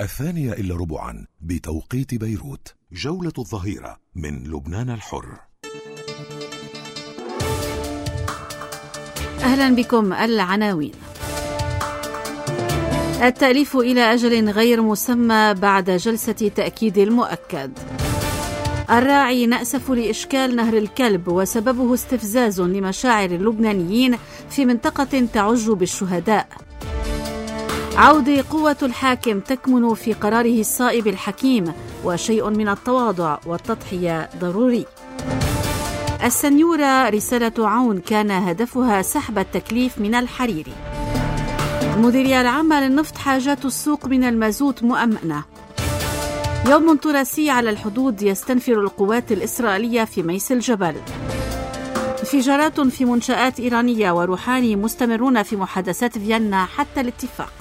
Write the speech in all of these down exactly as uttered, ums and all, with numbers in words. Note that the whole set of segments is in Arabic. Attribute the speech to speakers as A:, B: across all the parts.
A: الثانية إلا ربعا بتوقيت بيروت. جولة الظهيرة من لبنان الحر.
B: أهلا بكم. العناوين: التأليف إلى أجل غير مسمى بعد جلسة تأكيد المؤكد. الراعي نأسف لإشكال نهر الكلب وسببه استفزاز لمشاعر اللبنانيين في منطقة تعج بالشهداء. عودة قوة الحاكم تكمن في قراره الصائب الحكيم، وشيء من التواضع والتضحية ضروري. السنيورة رسالة عون كان هدفها سحب التكليف من الحريري. المديرية العامة للنفط حاجات السوق من المازوت مؤمنة. يوم تراثي على الحدود يستنفر القوات الإسرائيلية في ميس الجبل. انفجارات في منشآت إيرانية وروحاني مستمرون في محادثات فيينا حتى الاتفاق.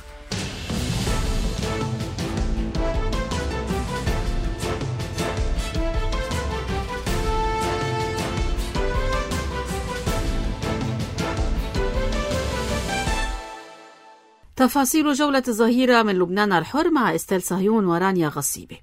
B: تفاصيل جولة الظهيرة من لبنان الحر مع إستيل صهيون ورانيا غصيبة.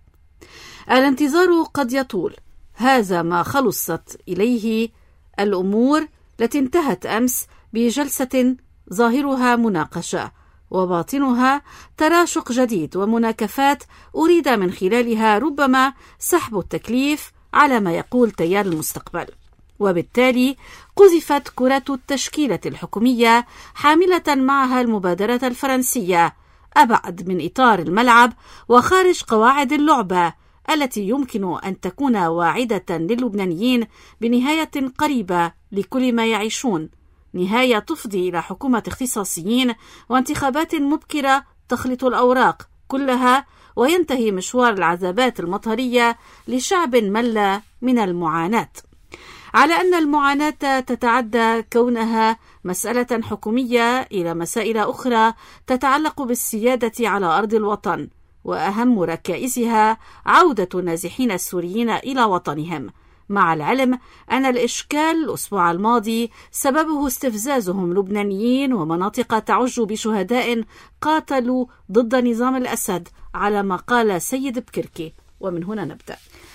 B: الانتظار قد يطول، هذا ما خلصت إليه الأمور التي انتهت أمس بجلسة ظاهرها مناقشة وباطنها تراشق جديد ومناكفات أريد من خلالها ربما سحب التكليف على ما يقول تيار المستقبل، وبالتالي قذفت كرة التشكيلة الحكومية حاملة معها المبادرة الفرنسية أبعد من إطار الملعب وخارج قواعد اللعبة التي يمكن أن تكون واعدة للبنانيين بنهاية قريبة لكل ما يعيشون، نهاية تفضي إلى حكومة اختصاصيين وانتخابات مبكرة تخلط الأوراق كلها، وينتهي مشوار العذابات المطهرية لشعب مل من المعاناة. على أن المعاناة تتعدى كونها مسألة حكومية إلى مسائل أخرى تتعلق بالسيادة على أرض الوطن، وأهم ركائزها عودة النازحين السوريين إلى وطنهم، مع العلم أن الإشكال الأسبوع الماضي سببه استفزازهم لبنانيين ومناطق تعج بشهداء قاتلوا ضد نظام الأسد على ما قال سيد بكركي. ومن هنا نبدأ.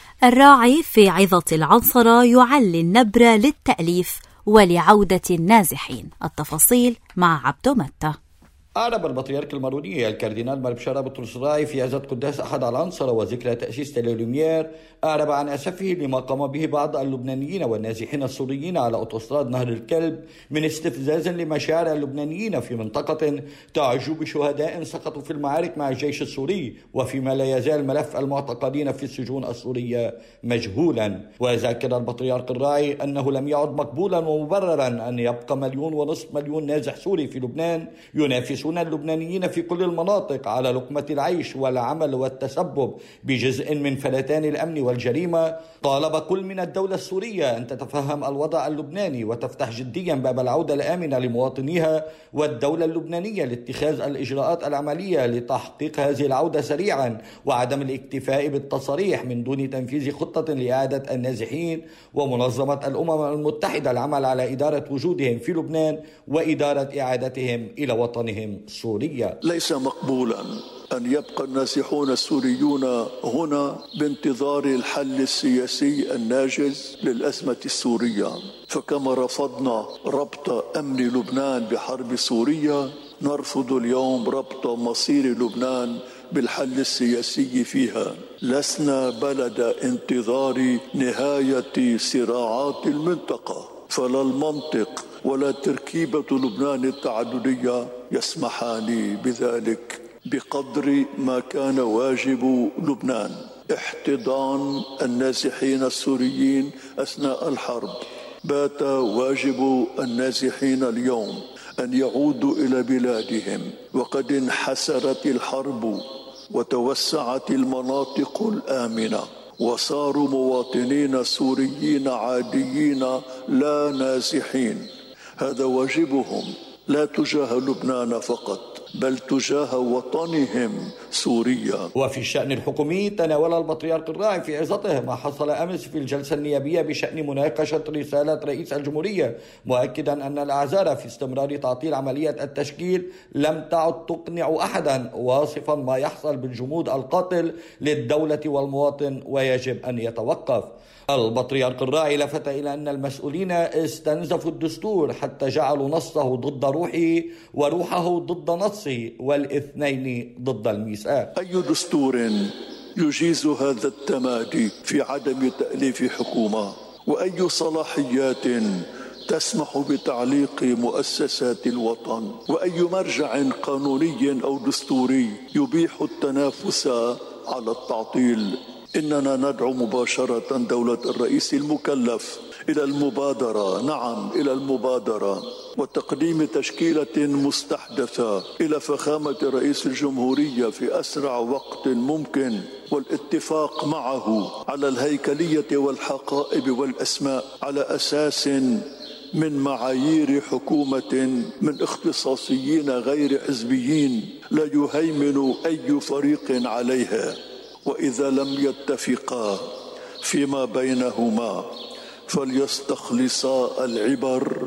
C: الراعي في عظة العنصرة يعلي النبرة للتأليف ولعودة النازحين. التفاصيل مع عبدو متى.
D: أعرب البطريرك المارونية الكاردينال ماربشارا بطرس راعي في عزة قداس أحد العنصرة وذكرى تأسيس تيليلوميير أعرب عن أسفه لما قام به بعض اللبنانيين والنازحين السوريين على أوتوستراد نهر الكلب من استفزاز لمشاعر اللبنانيين في منطقة تعج بشهداء سقطوا في المعارك مع الجيش السوري، وفيما لا يزال ملف المعتقلين في السجون السورية مجهولا. وذكر البطريرك الراعي أنه لم يعد مقبولا ومبررا أن يبقى مليون ونصف مليون نازح سوري في لبنان ينافس اللبنانيين في كل المناطق على لقمة العيش والعمل والتسبب بجزء من فلتان الأمن والجريمة. طالب كل من الدولة السورية أن تتفهم الوضع اللبناني وتفتح جديا باب العودة الآمنة لمواطنيها، والدولة اللبنانية لاتخاذ الإجراءات العملية لتحقيق هذه العودة سريعا، وعدم الاكتفاء بالتصريح من دون تنفيذ خطة لإعادة النازحين، ومنظمة الأمم المتحدة العمل على إدارة وجودهم في لبنان وإدارة إعادتهم إلى وطنهم سوريا.
E: ليس مقبولا أن يبقى النازحون السوريون هنا بانتظار الحل السياسي الناجز للأزمة السورية، فكما رفضنا ربط أمن لبنان بحرب سوريا نرفض اليوم ربط مصير لبنان بالحل السياسي فيها. لسنا بلد انتظار نهاية صراعات المنطقة، فلا المنطق ولا تركيبة لبنان التعددية يسمحان بذلك، بقدر ما كان واجب لبنان احتضان النازحين السوريين أثناء الحرب. بات واجب النازحين اليوم أن يعودوا إلى بلادهم، وقد انحسرت الحرب وتوسعت المناطق الآمنة وصاروا مواطنين سوريين عاديين لا نازحين. هذا واجبهم لا تجاه لبنان فقط بل تجاه وطنهم سوريا.
D: وفي الشأن الحكومي تناول البطريرك الراعي في عظته ما حصل أمس في الجلسة النيابية بشأن مناقشة رسالة رئيس الجمهورية، مؤكدا أن الأعذار في استمرار تعطيل عملية التشكيل لم تعد تقنع أحدا، واصفا ما يحصل بالجمود القاتل للدولة والمواطن ويجب أن يتوقف. البطريرك الراعي لفت إلى أن المسؤولين استنزفوا الدستور حتى جعلوا نصه ضد روحه وروحه ضد نصه، والاثنين ضد الميثاق.
E: أي دستور يجيز هذا التمادي في عدم تأليف حكومة؟ وأي صلاحيات تسمح بتعليق مؤسسات الوطن؟ وأي مرجع قانوني أو دستوري يبيح التنافس على التعطيل؟ إننا ندعو مباشرة دولة الرئيس المكلف إلى المبادرة، نعم إلى المبادرة وتقديم تشكيلة مستحدثة إلى فخامة رئيس الجمهورية في أسرع وقت ممكن، والاتفاق معه على الهيكلية والحقائب والأسماء على أساس من معايير حكومة من اختصاصيين غير حزبيين لا يهيمن أي فريق عليها. وإذا لم يتفقا فيما بينهما فليستخلصا العبر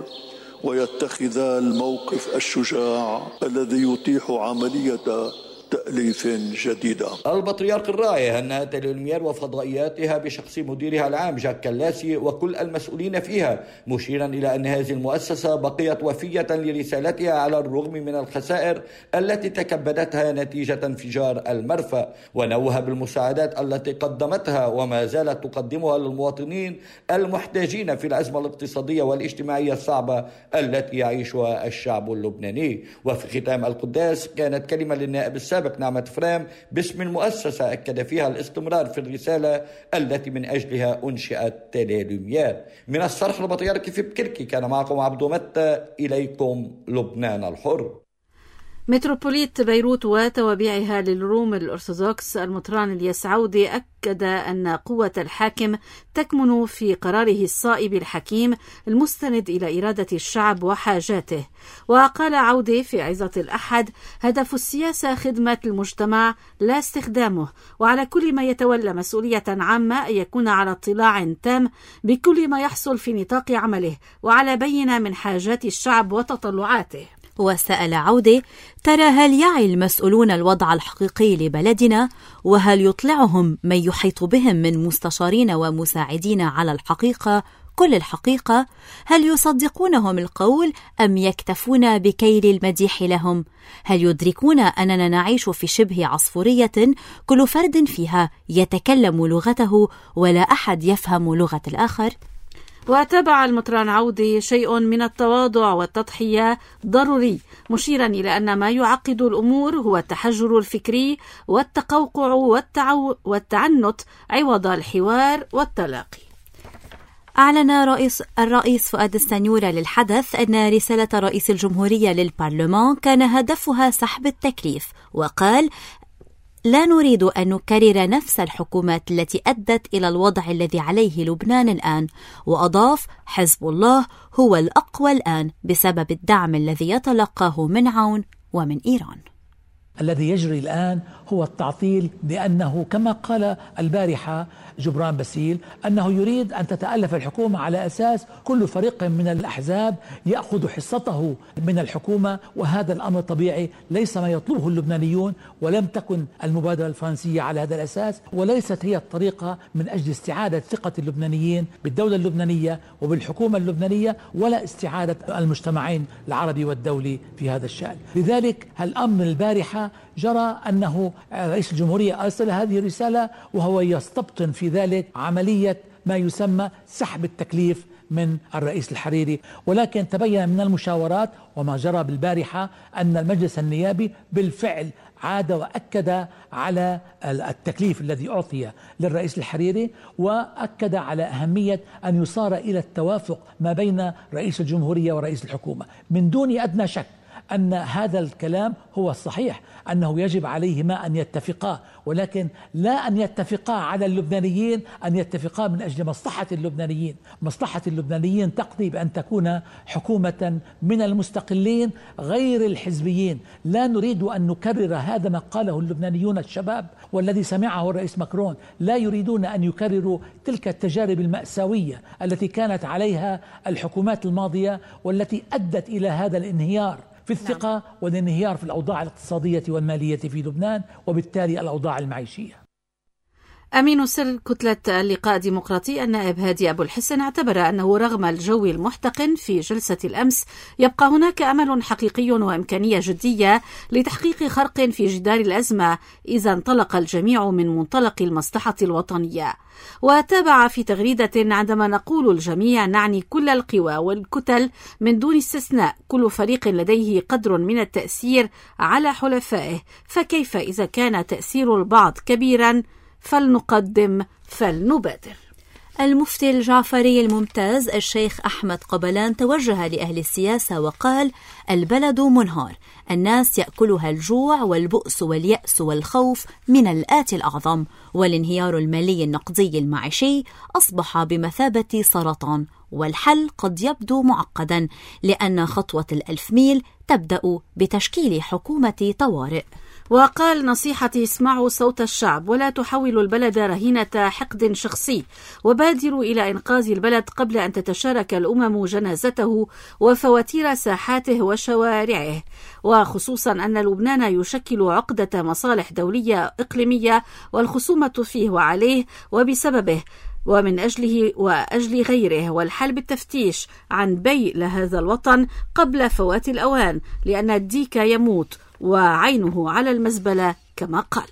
E: ويتخذا الموقف الشجاع الذي يتيح عملية تأليف جديدة.
D: البطريرك الراعي هنأ تيليلومير وفضائياتها بشخص مديرها العام جاك كلاسي وكل المسؤولين فيها، مشيرا إلى أن هذه المؤسسة بقيت وفية لرسالتها على الرغم من الخسائر التي تكبدتها نتيجة انفجار المرفأ، ونوه بالمساعدات التي قدمتها وما زالت تقدمها للمواطنين المحتاجين في الأزمة الاقتصادية والاجتماعية الصعبة التي يعيشها الشعب اللبناني. وفي ختام القداس كانت كلمة للنائب السابق نعمة فرام باسم المؤسسة أكد فيها الاستمرار في الرسالة التي من أجلها أنشئت تيليلومير. من الصرح البطريركي في بكركي كان معكم عبدو متى، إليكم لبنان الحر.
B: متروبوليت بيروت وتوابعها للروم الأرثوذكس المطران الياس عودي أكد أن قوة الحاكم تكمن في قراره الصائب الحكيم المستند إلى إرادة الشعب وحاجاته. وقال عودي في عظة الأحد: هدف السياسة خدمة المجتمع لا استخدامه، وعلى كل ما يتولى مسؤولية عامة أن يكون على اطلاع تام بكل ما يحصل في نطاق عمله وعلى بينة من حاجات الشعب وتطلعاته.
C: وسأل عودي: ترى هل يعي المسؤولون الوضع الحقيقي لبلدنا؟ وهل يطلعهم من يحيط بهم من مستشارين ومساعدين على الحقيقة، كل الحقيقة؟ هل يصدقونهم القول أم يكتفون بكيل المديح لهم؟ هل يدركون أننا نعيش في شبه عصفورية كل فرد فيها يتكلم لغته ولا أحد يفهم لغة الآخر؟
B: وتابع المطران عودي: شيء من التواضع والتضحية ضروري، مشيرا إلى أن ما يعقد الأمور هو التحجر الفكري والتقوقع والتعو والتعنت عوض الحوار والتلاقي.
C: أعلن رئيس الرئيس فؤاد السنيورة للحدث أن رسالة رئيس الجمهورية للبرلمان كان هدفها سحب التكليف، وقال: لا نريد أن نكرر نفس الحكومات التي أدت إلى الوضع الذي عليه لبنان الآن. وأضاف: حزب الله هو الأقوى الآن بسبب الدعم الذي يتلقاه من عون ومن إيران.
F: الذي يجري الآن هو التعطيل، لأنه كما قال البارحة جبران باسيل أنه يريد أن تتألف الحكومة على أساس كل فريق من الأحزاب يأخذ حصته من الحكومة، وهذا الأمر طبيعي ليس ما يطلبه اللبنانيون، ولم تكن المبادرة الفرنسية على هذا الأساس، وليست هي الطريقة من أجل استعادة ثقة اللبنانيين بالدولة اللبنانية وبالحكومة اللبنانية، ولا استعادة المجتمعين العربي والدولي في هذا الشأن. لذلك الأمر البارحة جرى أنه رئيس الجمهورية أرسل هذه الرسالة وهو يستبطن في ذلك عملية ما يسمى سحب التكليف من الرئيس الحريري. ولكن تبين من المشاورات وما جرى بالبارحة أن المجلس النيابي بالفعل عاد وأكد على التكليف الذي أعطي للرئيس الحريري، وأكد على أهمية أن يصار إلى التوافق ما بين رئيس الجمهورية ورئيس الحكومة. من دون أدنى شك أن هذا الكلام هو الصحيح، أنه يجب عليهما أن يتفقا، ولكن لا أن يتفقا على اللبنانيين، أن يتفقا من أجل مصلحة اللبنانيين. مصلحة اللبنانيين تقضي بأن تكون حكومة من المستقلين غير الحزبيين. لا نريد أن نكرر هذا ما قاله اللبنانيون الشباب والذي سمعه الرئيس ماكرون، لا يريدون أن يكرروا تلك التجارب المأساوية التي كانت عليها الحكومات الماضية والتي أدت إلى هذا الانهيار في الثقة والانهيار في الأوضاع الاقتصادية والمالية في لبنان، وبالتالي الأوضاع المعيشية.
B: أمين سر كتلة اللقاء الديمقراطي النائب هادي أبو الحسن اعتبر أنه رغم الجو المحتقن في جلسة الأمس يبقى هناك أمل حقيقي وإمكانية جدية لتحقيق خرق في جدار الأزمة إذا انطلق الجميع من منطلق المصلحة الوطنية. وتابع في تغريدة: عندما نقول الجميع نعني كل القوى والكتل من دون استثناء، كل فريق لديه قدر من التأثير على حلفائه، فكيف إذا كان تأثير البعض كبيرا؟ فلنقدم فلنبادر.
C: المفتي الجعفري الممتاز الشيخ أحمد قبلان توجه لأهل السياسة وقال: البلد منهار، الناس يأكلها الجوع والبؤس واليأس والخوف من الآتي الأعظم، والانهيار المالي النقدي المعيشي أصبح بمثابة سرطان، والحل قد يبدو معقدا لأن خطوة الألف ميل تبدأ بتشكيل حكومة طوارئ.
B: وقال: نصيحتي اسمعوا صوت الشعب ولا تحولوا البلد رهينة حقد شخصي، وبادروا إلى إنقاذ البلد قبل أن تتشارك الأمم جنازته وفواتير ساحاته وشوارعه، وخصوصا أن لبنان يشكل عقدة مصالح دولية إقليمية والخصومة فيه وعليه وبسببه ومن أجله وأجل غيره، والحل بالتفتيش عن بيء لهذا الوطن قبل فوات الأوان، لأن الديك يموت وعينه على المزبلة كما قال.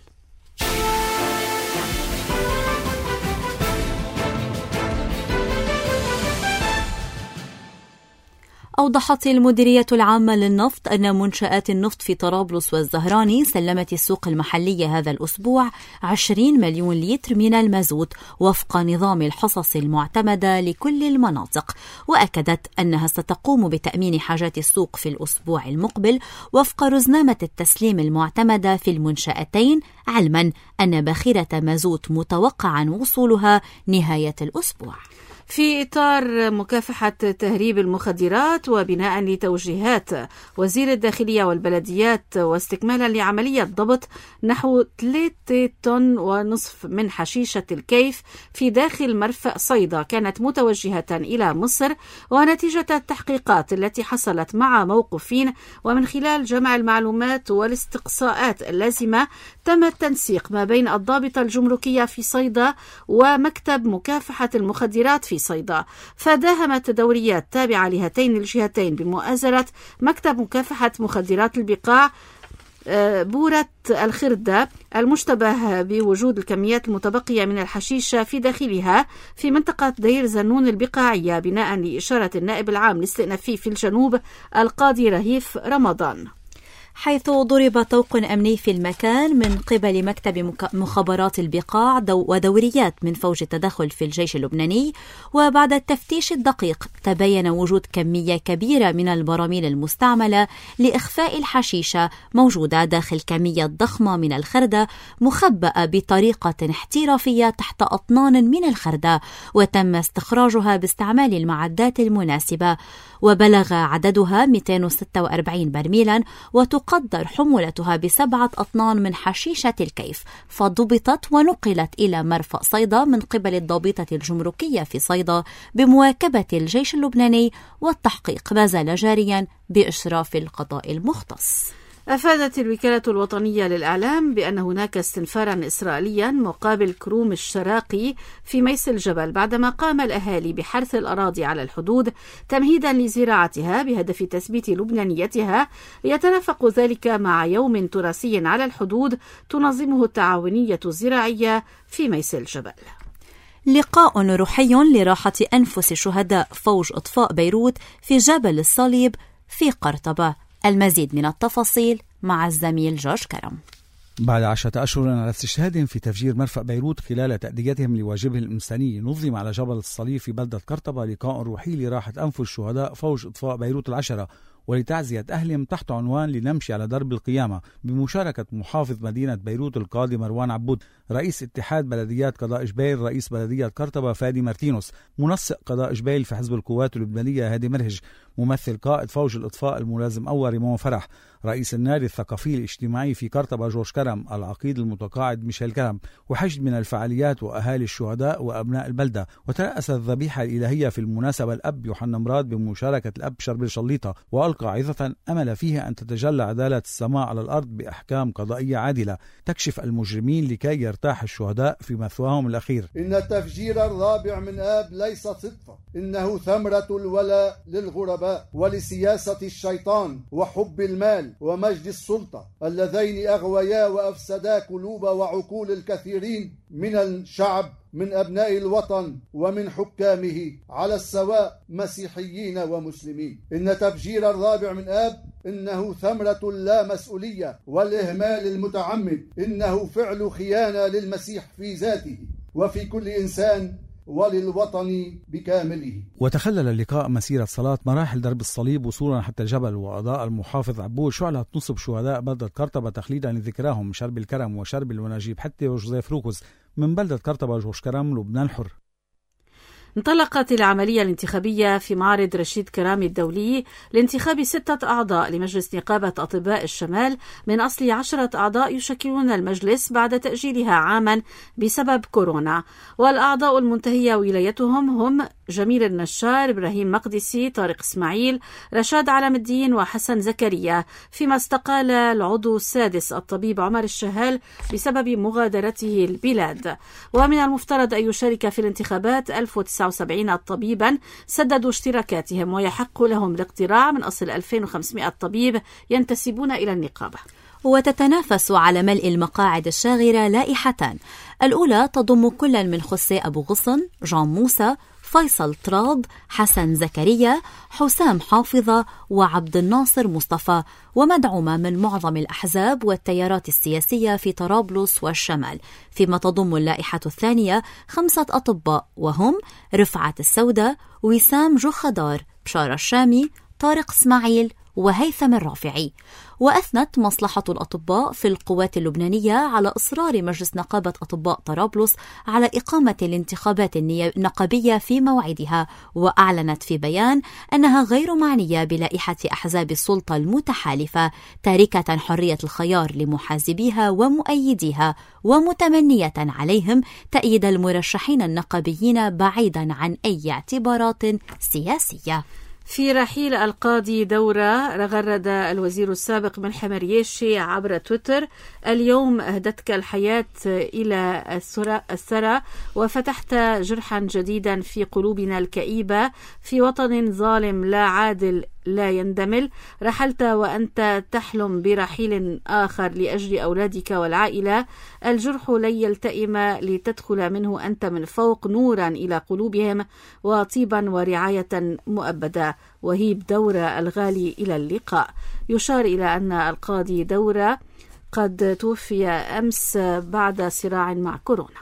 C: أوضحت المديرية العامة للنفط أن منشآت النفط في طرابلس والزهراني سلمت السوق المحلية هذا الأسبوع عشرين مليون لتر من المازوت وفق نظام الحصص المعتمدة لكل المناطق، وأكدت أنها ستقوم بتأمين حاجات السوق في الأسبوع المقبل وفق رزنامة التسليم المعتمدة في المنشآتين، علما أن باخرة مازوت متوقعا وصولها نهاية الأسبوع.
B: في إطار مكافحة تهريب المخدرات وبناء لتوجيهات وزير الداخلية والبلديات واستكمالا لعملية ضبط نحو ثلاثة طن ونصف من حشيشة الكيف في داخل مرفأ صيدا كانت متوجهة إلى مصر، ونتيجة التحقيقات التي حصلت مع موقوفين ومن خلال جمع المعلومات والاستقصاءات اللازمة تم التنسيق ما بين الضابطة الجمركية في صيدا ومكتب مكافحة المخدرات في صيدا، فداهمت دوريات تابعة لهاتين الجهتين بمؤازرة مكتب مكافحة مخدرات البقاع بورة الخردة المشتبه بوجود الكميات المتبقية من الحشيشة في داخلها في منطقة دير زنون البقاعية، بناء لإشارة النائب العام الاستئنافي في الجنوب القاضي رهيف رمضان،
C: حيث ضرب طوق أمني في المكان من قبل مكتب مخابرات البقاع دو ودوريات من فوج التدخل في الجيش اللبناني. وبعد التفتيش الدقيق تبين وجود كمية كبيرة من البراميل المستعملة لإخفاء الحشيشة موجودة داخل كمية ضخمة من الخردة مخبأة بطريقة احترافية تحت أطنان من الخردة، وتم استخراجها باستعمال المعدات المناسبة، وبلغ عددها مئتين وستة وأربعين برميلا، وتقدر حمولتها بسبعة أطنان من حشيشة الكيف، فضبطت ونقلت إلى مرفأ صيدا من قبل الضابطة الجمركية في صيدا بمواكبة الجيش اللبناني، والتحقيق ما زال جاريا بإشراف القضاء المختص.
B: أفادت الوكالة الوطنية للإعلام بأن هناك استنفارا إسرائيليا مقابل كروم الشراقي في ميس الجبل بعدما قام الأهالي بحرث الأراضي على الحدود تمهيدا لزراعتها بهدف تثبيت لبنانيتها، يترافق ذلك مع يوم تراثي على الحدود تنظمه التعاونية الزراعية في ميس الجبل.
C: لقاء روحي لراحة أنفس شهداء فوج إطفاء بيروت في جبل الصليب في قرطبة. المزيد من التفاصيل مع الزميل جورج كرم.
G: بعد عشرة أشهر على استشهادهم في تفجير مرفأ بيروت خلال تأديتهم لواجبهم الإنساني، نظم على جبل الصليب في بلدة قرطبة لقاء روحي لراحة أنفس شهداء فوج إطفاء بيروت العشرة ولتعزية أهلهم تحت عنوان لنمشي على درب القيامة، بمشاركة محافظ مدينة بيروت القاضي مروان عبود، رئيس اتحاد بلديات قضاء جبيل، رئيس بلدية قرطبة فادي مارتينوس، منسق قضاء جبيل في حزب القوات اللبنانية هادي مرهج، ممثل قائد فوج الإطفاء الملازم أول ريمون فرح، رئيس النادي الثقافي الاجتماعي في قرطبة جورج كرم، العقيد المتقاعد ميشيل كرم، وحشد من الفعاليات وأهالي الشهداء وأبناء البلدة. وترأس الذبيحة الإلهية في المناسبة الأب يوحنا مراد بمشاركة الأب شربل شليطة، وألقى عظة أمل فيها أن تتجلى عدالة السماء على الأرض بأحكام قضائية عادلة تكشف المجرمين لكي يرتاح الشهداء في مثواهم الأخير.
H: إن التفجير الرابع من آب ليس صدفة، إنه ثمرة الولاء للغرباء ولسياسة الشيطان وحب المال ومجد السلطة اللذين أغويا وأفسدا قلوب وعقول الكثيرين من الشعب، من أبناء الوطن ومن حكامه على السواء مسيحيين ومسلمين. إن تفجير الرابع من آب إنه ثمرة اللامسؤولية والإهمال المتعمد، إنه فعل خيانة للمسيح في ذاته وفي كل إنسان وللوطن بكامله.
G: وتخلل اللقاء مسيرة صلاة مراحل درب الصليب وصولا حتى الجبل، وأضاء المحافظ عبود شعلة نصب شهداء بلدة قرطبة تخليدا لذكراهم، شرب الكرم وشرب ونجيب حتى وجوزيف روكوز من بلدة قرطبة جورج كرم لبنان الحر.
B: انطلقت العملية الانتخابية في معرض رشيد كرامي الدولي لانتخاب ستة أعضاء لمجلس نقابة أطباء الشمال من أصل عشرة أعضاء يشكلون المجلس بعد تأجيلها عاما بسبب كورونا. والأعضاء المنتهية ولايتهم هم جميل النشار، إبراهيم مقدسي، طارق إسماعيل، رشاد علم الدين وحسن زكريا، فيما استقال العضو السادس الطبيب عمر الشهال بسبب مغادرته البلاد. ومن المفترض أن يشارك في الانتخابات ألف وتسعة وسبعين طبيبا سددوا اشتراكاتهم، ويحق لهم الاقتراع من أصل ألفين وخمسمائة طبيب ينتسبون إلى النقابة.
C: وتتنافس على ملء المقاعد الشاغرة لائحتان، الأولى تضم كل من خسي أبو غصن، جان موسى، فيصل تراض، حسن زكريا، حسام حافظة وعبد الناصر مصطفى، ومدعومة من معظم الأحزاب والتيارات السياسية في طرابلس والشمال. فيما تضم اللائحة الثانية خمسة أطباء وهم رفعت السودة، وسام جوخدار، بشارة الشامي، طارق إسماعيل وهيثم الرافعي. وأثنت مصلحة الأطباء في القوات اللبنانية على إصرار مجلس نقابة أطباء طرابلس على إقامة الانتخابات النقابية في موعدها، وأعلنت في بيان أنها غير معنية بلائحة أحزاب السلطة المتحالفة، تاركة حرية الخيار لمحازبيها ومؤيديها، ومتمنية عليهم تأييد المرشحين النقابيين بعيدا عن أي اعتبارات سياسية.
B: في رحيل القاضي دورة، رغرد الوزير السابق ملحم رياشي عبر تويتر: اليوم أهدتك الحياة إلى الثرى وفتحت جرحا جديدا في قلوبنا الكئيبة، في وطن ظالم لا عادل لا يندمل، رحلت وأنت تحلم برحيل آخر لأجل أولادك والعائلة، الجرح لن يلتئم لتدخل منه أنت من فوق نورا إلى قلوبهم وطيبا ورعاية مؤبدة. وهيب دورة الغالي إلى اللقاء. يشار إلى أن القاضي دورة قد توفي أمس بعد صراع مع كورونا.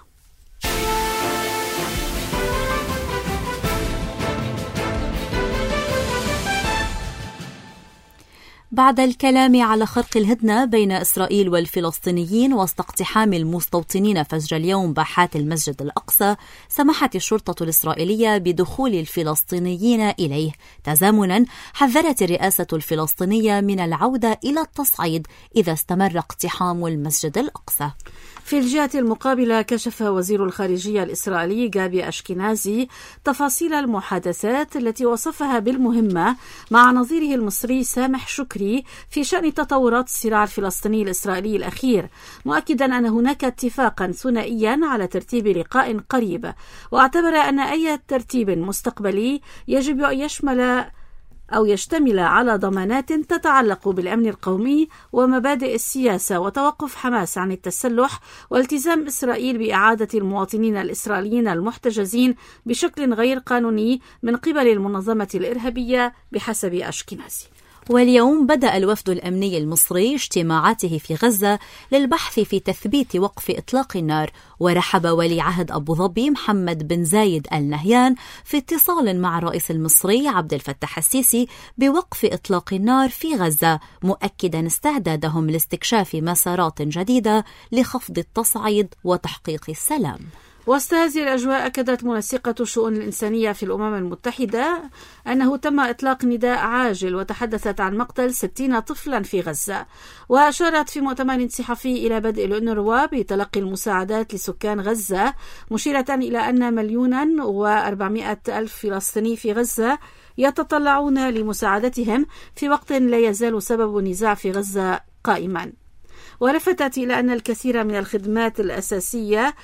C: بعد الكلام على خرق الهدنة بين إسرائيل والفلسطينيين وسط اقتحام المستوطنين فجر اليوم باحات المسجد الأقصى، سمحت الشرطة الإسرائيلية بدخول الفلسطينيين إليه. تزامنا حذرت الرئاسة الفلسطينية من العودة إلى التصعيد إذا استمر اقتحام المسجد الأقصى.
B: في الجهة المقابلة، كشف وزير الخارجية الإسرائيلي جابي أشكنازي تفاصيل المحادثات التي وصفها بالمهمة مع نظيره المصري سامح شكري في شأن تطورات الصراع الفلسطيني الإسرائيلي الأخير، مؤكدا أن هناك اتفاقا ثنائيا على ترتيب لقاء قريب، واعتبر أن أي ترتيب مستقبلي يجب أن يشمل أو يشتمل على ضمانات تتعلق بالأمن القومي ومبادئ السياسة وتوقف حماس عن التسلح، والتزام إسرائيل بإعادة المواطنين الإسرائيليين المحتجزين بشكل غير قانوني من قبل المنظمة الإرهابية بحسب أشكنازي.
C: واليوم بدأ الوفد الأمني المصري اجتماعاته في غزة للبحث في تثبيت وقف إطلاق النار، ورحب ولي عهد أبو ظبي محمد بن زايد آل نهيان في اتصال مع الرئيس المصري عبد الفتاح السيسي بوقف إطلاق النار في غزة، مؤكدا استعدادهم لاستكشاف مسارات جديدة لخفض التصعيد وتحقيق السلام.
B: وسط هذه الأجواء أكدت منسقة الشؤون الإنسانية في الأمم المتحدة أنه تم إطلاق نداء عاجل، وتحدثت عن مقتل ستين طفلا في غزة. وأشارت في مؤتمر صحفي إلى بدء الأونروا بتلقي المساعدات لسكان غزة، مشيرة إلى أن مليونا وأربعمائة ألف فلسطيني في غزة يتطلعون لمساعدتهم في وقت لا يزال سبب النزاع في غزة قائما. ولفتت إلى أن الكثير من الخدمات الأساسية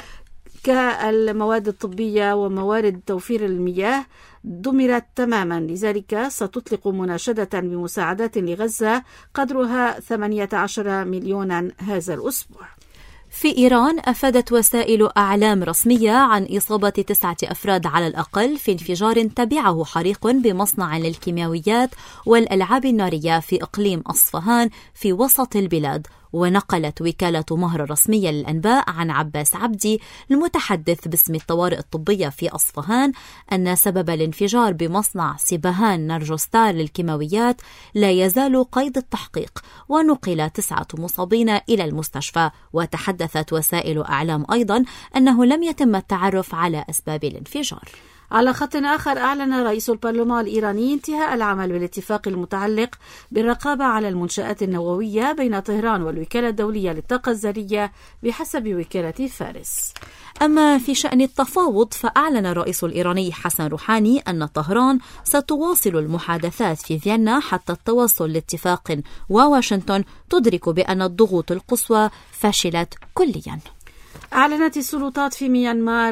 B: كالمواد الطبية وموارد توفير المياه دمرت تماما، لذلك ستطلق مناشدة بمساعدات لغزة قدرها ثمانية عشر مليونا هذا الأسبوع.
C: في إيران أفادت وسائل أعلام رسمية عن إصابة تسعة أفراد على الأقل في انفجار تبعه حريق بمصنع للكيماويات والألعاب النارية في إقليم أصفهان في وسط البلاد. ونقلت وكالة مهر الرسمية للأنباء عن عباس عبدي المتحدث باسم الطوارئ الطبية في أصفهان أن سبب الانفجار بمصنع سيبهان نرجستار للكيماويات لا يزال قيد التحقيق، ونقل تسعة مصابين إلى المستشفى. وتحدثت وسائل أعلام أيضا أنه لم يتم التعرف على أسباب الانفجار.
B: على خط آخر، أعلن رئيس البرلمان الإيراني انتهاء العمل بالاتفاق المتعلق بالرقابة على المنشآت النووية بين طهران والوكالة الدولية للطاقة الذرية بحسب وكالة فارس.
C: أما في شأن التفاوض، فأعلن الرئيس الإيراني حسن روحاني أن طهران ستواصل المحادثات في فيينا حتى التوصل لاتفاق، وواشنطن تدرك بأن الضغوط القصوى فشلت كليا.
B: أعلنت السلطات في ميانمار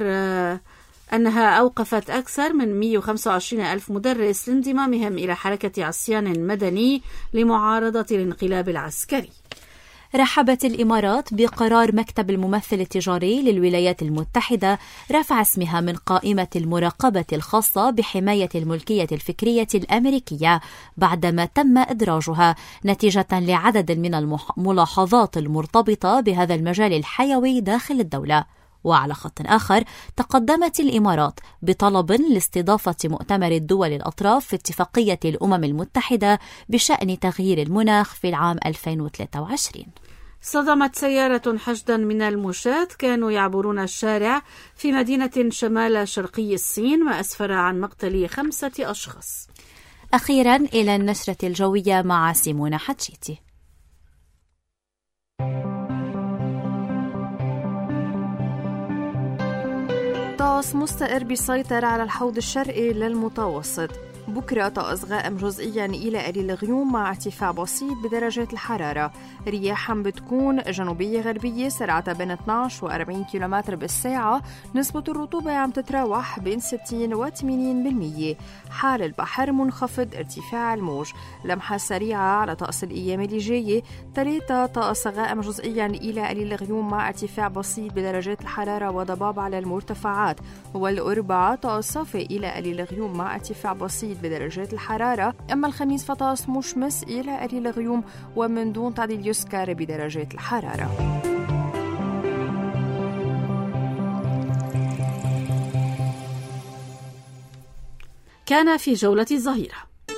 B: أنها أوقفت أكثر من مئة وخمسة وعشرين ألف مدرس لانضمامهم إلى حركة عصيان مدني لمعارضة الانقلاب العسكري.
C: رحبت الإمارات بقرار مكتب الممثل التجاري للولايات المتحدة رفع اسمها من قائمة المراقبة الخاصة بحماية الملكية الفكرية الأمريكية بعدما تم إدراجها نتيجة لعدد من الملاحظات المرتبطة بهذا المجال الحيوي داخل الدولة. وعلى خط آخر، تقدمت الإمارات بطلب لاستضافة مؤتمر الدول الأطراف في اتفاقية الأمم المتحدة بشأن تغيير المناخ في العام ألفين وثلاثة وعشرين.
B: صدمت سيارة حشدا من المشاة كانوا يعبرون الشارع في مدينة شمال شرقي الصين، ما أسفر عن مقتل خمسة أشخاص.
C: أخيرا إلى النشرة الجوية مع سيمونة حتشيتي.
I: طقس مستقر بيسيطر على الحوض الشرقي للمتوسط. بكرة طقس غائم جزئيا إلى قليل غيوم مع ارتفاع بسيط بدرجات الحرارة. رياحا بتكون جنوبية غربية سرعتها بين اثنعش وأربعين كيلومتر بالساعة. نسبة الرطوبة عم تتراوح بين ستين وثمانين بالمية. حال البحر منخفض، ارتفاع الموج. لمحة سريعة على طقس الأيام اللي جاية. ثلاثة طقس غائم جزئيا إلى قليل غيوم مع ارتفاع بسيط بدرجات الحرارة وضباب على المرتفعات. والأربعة طقس صافي إلى قليل غيوم مع ارتفاع بسيط بدرجات الحرارة. أما الخميس فطقس مشمس إلى قليل غيوم ومن دون تعديل يذكر بدرجات الحرارة.
B: كان في جولة الظهيرة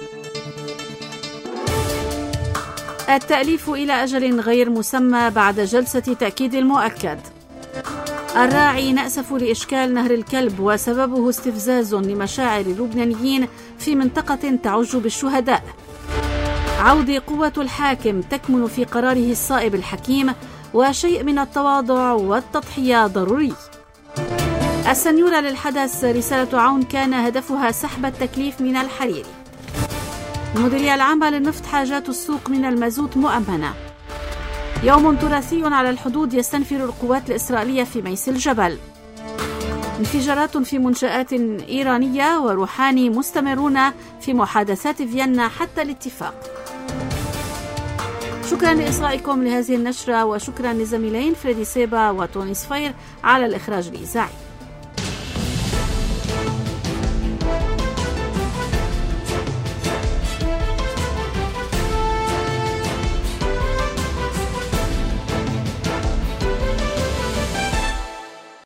B: التأليف إلى أجل غير مسمى بعد جلسة تأكيد المؤكد. الراعي نأسف لإشكال نهر الكلب وسببه استفزاز لمشاعر اللبنانيين في منطقة تعج بالشهداء. عودة قوة الحاكم تكمن في قراره الصائب الحكيم، وشيء من التواضع والتضحية ضروري. السنيورة للحدث رسالة عون كان هدفها سحب التكليف من الحريري. المديرية العامة للنفط حاجات السوق من المازوت مؤمنة. يوم تراثي على الحدود يستنفر القوات الإسرائيلية في ميس الجبل. انفجارات في منشآت إيرانية، وروحاني مستمرون في محادثات فيينا حتى الاتفاق. شكرا لإصغائكم لهذه النشرة، وشكرا لزميلين فريدي سيبا وتوني صفير على الإخراج الإذاعي.